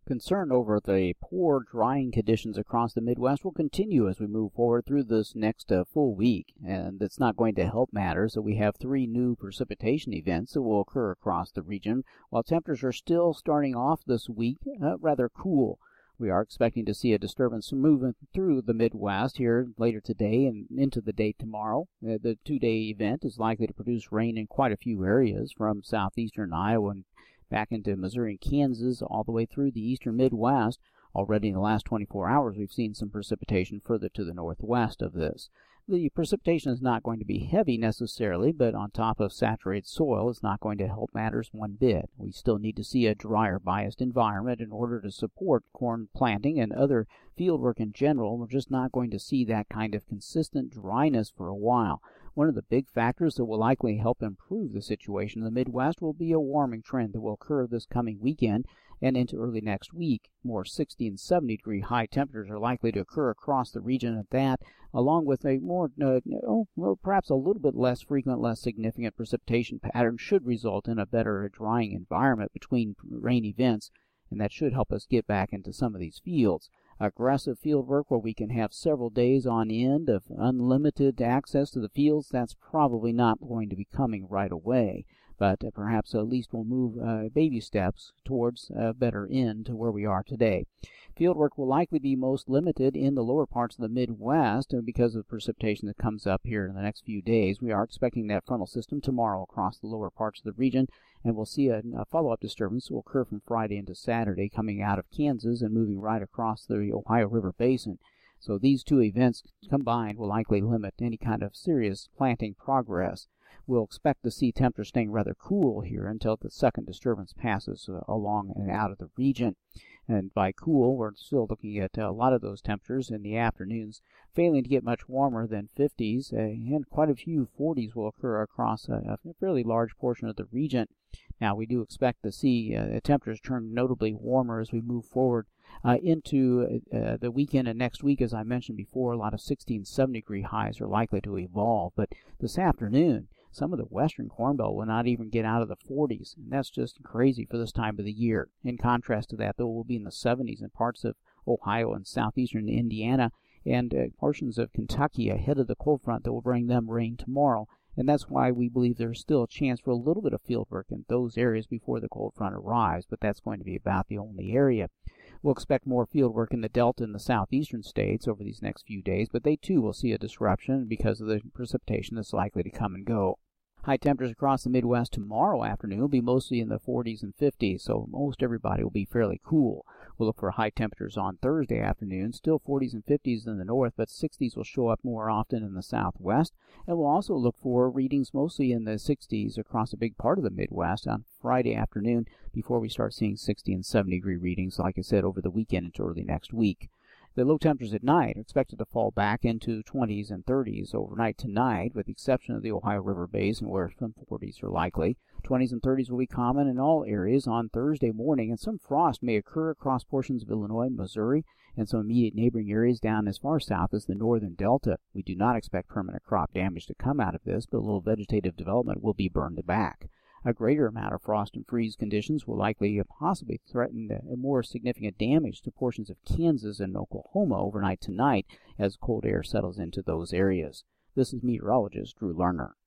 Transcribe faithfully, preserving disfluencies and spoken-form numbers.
Concern over the poor drying conditions across the Midwest will continue as we move forward through this next uh, full week, and it's not going to help matters. So we have three new precipitation events that will occur across the region, while temperatures are still starting off this week uh, rather cool. We are expecting to see a disturbance moving through the Midwest here later today and into the day tomorrow. Uh, the two-day event is likely to produce rain in quite a few areas from southeastern Iowa and back into Missouri and Kansas, all the way through the eastern Midwest. Already in the last twenty-four hours, we've seen some precipitation further to the northwest of this. The precipitation is not going to be heavy necessarily, but on top of saturated soil, it's not going to help matters one bit. We still need to see a drier biased environment in order to support corn planting and other field work in general. We're just not going to see that kind of consistent dryness for a while. One of the big factors that will likely help improve the situation in the Midwest will be a warming trend that will occur this coming weekend and into early next week. More sixty and seventy degree high temperatures are likely to occur across the region at that, along with a more, uh, oh, well, perhaps a little bit less frequent, less significant precipitation pattern should result in a better drying environment between rain events, and that should help us get back into some of these fields. Aggressive field work where we can have several days on end of unlimited access to the fields, that's probably not going to be coming right away. But uh, perhaps at least we'll move uh, baby steps towards a better end to where we are today. Field work will likely be most limited in the lower parts of the Midwest uh, because of precipitation that comes up here in the next few days. We are expecting that frontal system tomorrow across the lower parts of the region, and we'll see a, a follow-up disturbance that will occur from Friday into Saturday coming out of Kansas and moving right across the Ohio River Basin. So these two events combined will likely limit any kind of serious planting progress. We'll expect to see temperatures staying rather cool here until the second disturbance passes uh, along and out of the region. And by cool, we're still looking at uh, a lot of those temperatures in the afternoons, failing to get much warmer than fifties, uh, and quite a few forties will occur across a, a fairly large portion of the region. Now, we do expect to see uh, temperatures turn notably warmer as we move forward uh, into uh, the weekend and next week. As I mentioned before, a lot of sixty and seventy degree highs are likely to evolve. But this afternoon, some of the western Corn Belt will not even get out of the forties, and that's just crazy for this time of the year. In contrast to that, though, we'll be in the seventies in parts of Ohio and southeastern Indiana and uh, portions of Kentucky ahead of the cold front that will bring them rain tomorrow. And that's why we believe there's still a chance for a little bit of field work in those areas before the cold front arrives, but that's going to be about the only area. We'll expect more field work in the Delta and the southeastern states over these next few days, but they too will see a disruption because of the precipitation that's likely to come and go. High temperatures across the Midwest tomorrow afternoon will be mostly in the forties and fifties, so most everybody will be fairly cool. We'll look for high temperatures on Thursday afternoon, still forties and fifties in the north, but sixties will show up more often in the southwest. And we'll also look for readings mostly in the sixties across a big part of the Midwest on Friday afternoon before we start seeing sixty and seventy degree readings, like I said, over the weekend into early next week. The low temperatures at night are expected to fall back into twenties and thirties overnight tonight, with the exception of the Ohio River Basin, where some forties are likely. twenties and thirties will be common in all areas on Thursday morning, and some frost may occur across portions of Illinois, Missouri, and some immediate neighboring areas down as far south as the northern Delta. We do not expect permanent crop damage to come out of this, but a little vegetative development will be burned back. A greater amount of frost and freeze conditions will likely possibly threaten a more significant damage to portions of Kansas and Oklahoma overnight tonight as cold air settles into those areas. This is meteorologist Drew Lerner.